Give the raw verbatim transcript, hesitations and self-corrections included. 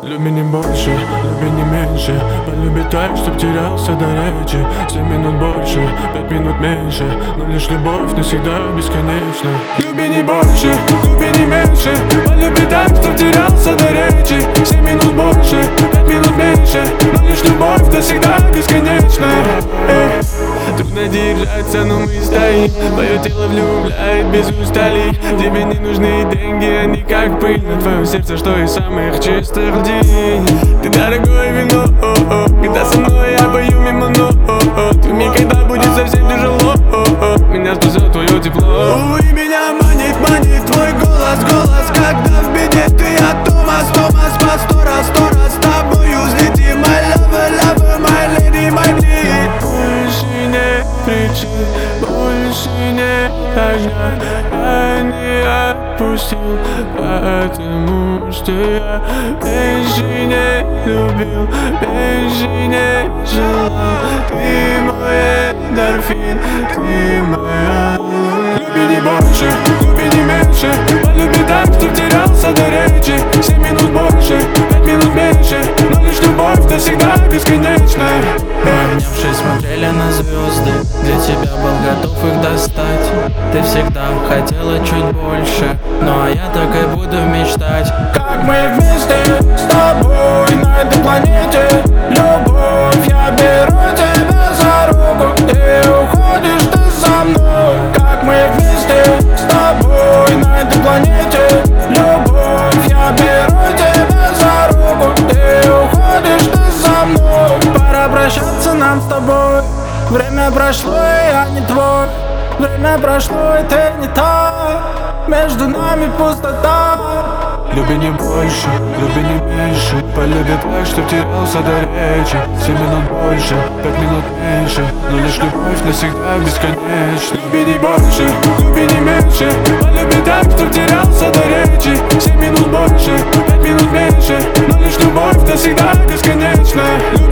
Люби не больше, люби не меньше. Полюби так, чтоб терялся до речи. Семь минут больше, пять минут меньше. Но лишь любовь навсегда бесконечна. Люби не больше, люби не меньше. Полюби так, чтоб терялся до речи. Семь минут больше, пять минут меньше. Но лишь любовь навсегда бесконечна. Эй. Трудно держаться, но мы стоим. Твое тело влюбляет без устали. Тебе не нужны деньги, они как пыль на твоем сердце, что из самых чистых льдин. Ты дорогое вино, о -о. Когда со мной я пою мимо нот. Ты мне когда будет совсем тяжело, о -о. Меня спасет твое тепло. Увы, меня манит, манит твой голос, голос. Когда в беде ты, я Томас, Томас. По сто раз, сто раз с тобою взлетим. My lover, lover, my lady, my bleed. Больше нет причин, больше нет огня. Я не отпустил, потому что я меньше не любил, меньше не желал. Ты мой эндорфин, ты моя. Люби не больше, люби не меньше. Полюби так, чтоб терялся до речи. Семь минут больше, пять минут меньше. Но лишь любовь навсегда бесконечна. Обнявшись, смотрели на звезды. Для тебя был готов их достать. Ты всегда хотела чуть больше, ну а я так и буду мечтать. Как мы вместе с тобой на этой планете. Любовь, я беру тебя за руку. Ты уходишь, ты со мной. Как мы вместе с тобой на этой планете. Любовь, я беру тебя за руку. Ты уходишь, ты со мной. Пора прощаться нам с тобой. Время прошло, и я не твой. Время прошло, и ты не та. Между нами пустота. Люби не больше, люби не меньше. Полюби так, чтоб терялся до речи. Семь минут больше, пять минут меньше. Но лишь любовь навсегда бесконечна. Люби не больше, люби не меньше. Полюби так, чтоб терялся до речи. Семь минут больше, пять минут меньше. Но лишь любовь навсегда бесконечна.